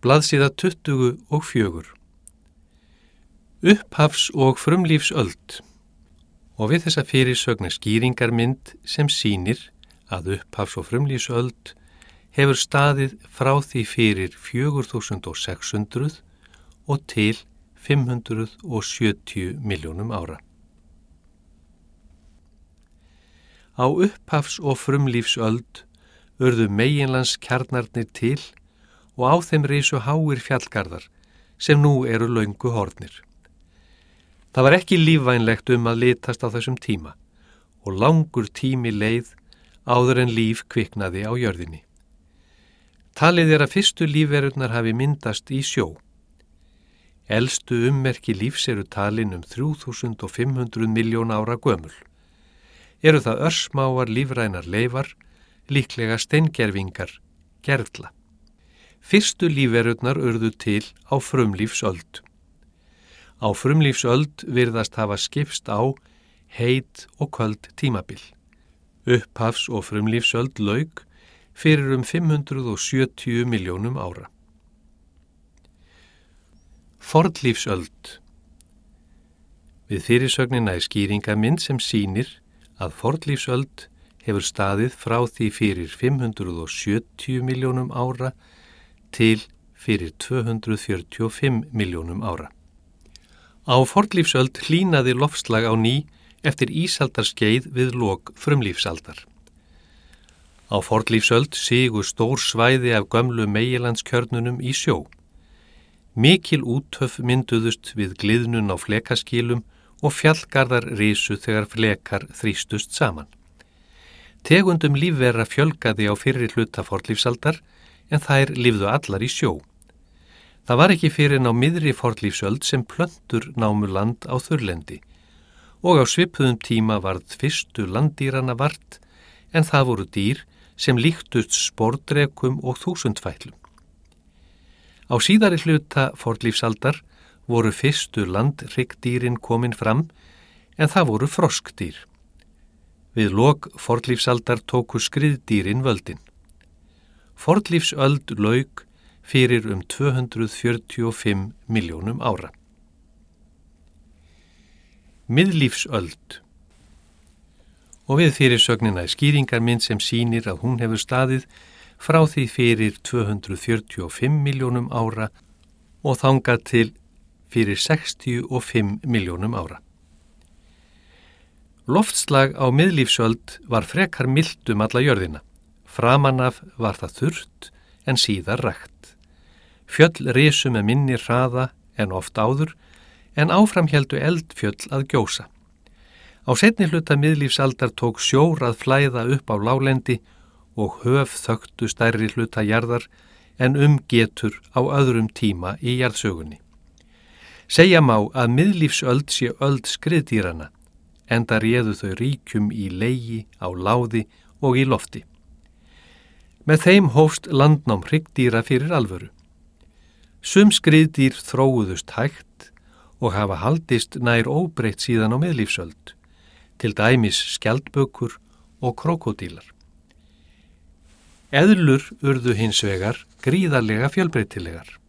Blaðsíða 24. Upphafs- og frumlífsöld. Og við þessa fyrirsögn skýringarmynd sem sýnir að upphafs- og frumlífsöld hefur staðið frá því fyrir 4600 og til 570 milljónum ára. Á upphafs- og frumlífsöld urðu meginlandskjarnarnir til og á þeim risu háir fjallgarðar sem nú eru löngu horfnir. Það var ekki lífvænlegt að litast á þessum tíma og langur tími leið áður en líf kviknaði á jörðinni. Talið að fyrstu lífverurnar hafi myndast í sjó. Elstu ummerki lífs eru talin 3500 milljón ára gömul. Eru það örsmáar lífrænar leifar, líklega steingervingar, gerla. Fyrstu lífverurnar urðu til á frumlífsöld. Á frumlífsöld virðast hafa skipst á heit og köld tímabil. Upphafs- og frumlífsöld lauk fyrir 570 milljónum ára. Fornlífsöld. Við fyrirsögnina skýringarmynd sem sýnir að fornlífsöld hefur staðið frá því fyrir 570 milljónum ára til fyrir 245 milljónum ára. Á fornlífsöld hlýnaði loftslag á ný eftir ísaldarskeið við lok frumlífsaldar. Á fornlífsöld sigu stór svæði af gömlu meginlandskjörnunum í sjó. Mikil úthöf mynduðust við gliðnun á flekaskilum og fjallgarðar risu þegar flekar þrýstust saman. Tegundum lífvera fjölgaði á fyrri hluta fornlífsaldar en þær lifðu allar í sjó. Það var ekki fyrr en á miðri fornlífsöld sem plöntur námu land á þurrlendi og á svipuðum tíma varð fyrstu landdýrana vart en það voru dýr sem líktust spordrekum og þúsundfætlum. Á síðari hluta fornlífsaldar voru fyrstu landhryggdýrin komin fram en það voru froskdýr. Við lok fornlífsaldar tóku skriðdýrin völdin. Fornlífsöld lauk fyrir 245 milljónum ára. Miðlífsöld. Og við fyrirsögnina skýringarmynd sem sýnir að hún hefur staðið frá því fyrir 245 milljónum ára og þangað til fyrir 65 milljónum ára. Loftslag á miðlífsöld var frekar milt alla jörðina. Framan af var það þurrt en síðar rakt. Fjöll risu með minni hraða en oft áður en áfram héldu eldfjöll að gjósa. Á seinni hluta miðlífsaldar tók sjór að flæða upp á láglendi og höf þöktu stærri hluta jarðar en getur á öðrum tíma í jarðsögunni. Segja má að miðlífsöld sé öld skriðdýrana, enda réðu þau ríkjum í legi, á láði og í lofti. Með þeim hófst landnám hryggdýra fyrir alvöru. Sum skriðdýr þróuðust hægt og hafa haldist nær óbreytt síðan á miðlífsöld, til dæmis skjaldbökur og krókódílar. Eðlur urðu hins vegar gríðarlega fjölbreytilegar.